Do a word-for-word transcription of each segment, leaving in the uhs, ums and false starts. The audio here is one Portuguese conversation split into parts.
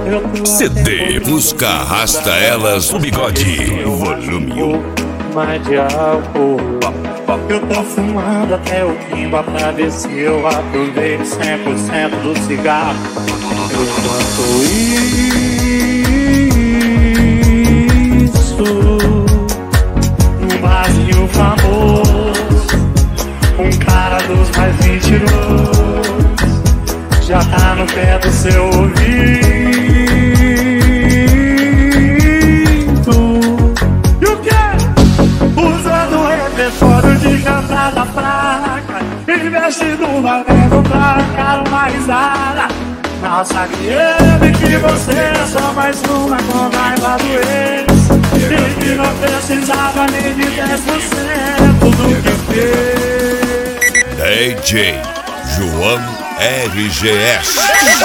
C D Busca Arrasta Elas no Bigode, volume um. Mais de álcool. Eu tô fumando até o quimba pra ver se eu aproveito cem por cento do cigarro. Enquanto isso, num barzinho famoso, um cara dos mais mentirosos já tá no pé do seu ouvido. E o quê? Usando o repertório de cantada fraca, investindo valendo pra cara uma risada. Mal sabe ele que você é só mais uma com raiva do ex, e que não precisava nem de dez por cento do que fez. D J João R G S.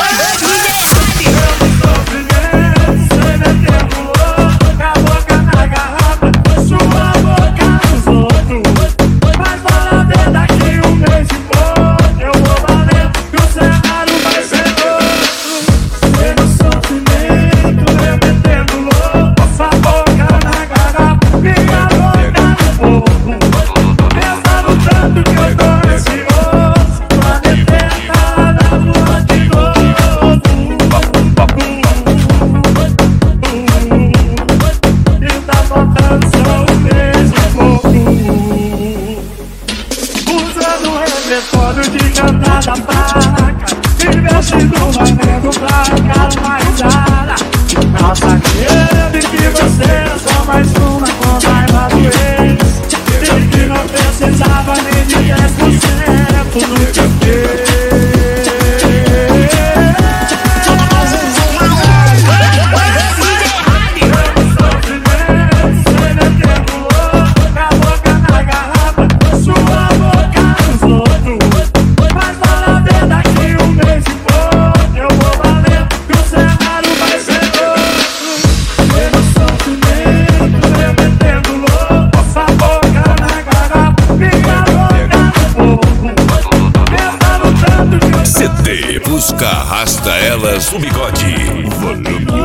Repertório de cantada fraca, investindo valendo pra calma risada. Nossa, creme que você é só mais uma com raiva do ex, e que não precisava nem de dez por cento do que fez. C D Busca Arrasta Elas no Bigode, volume um.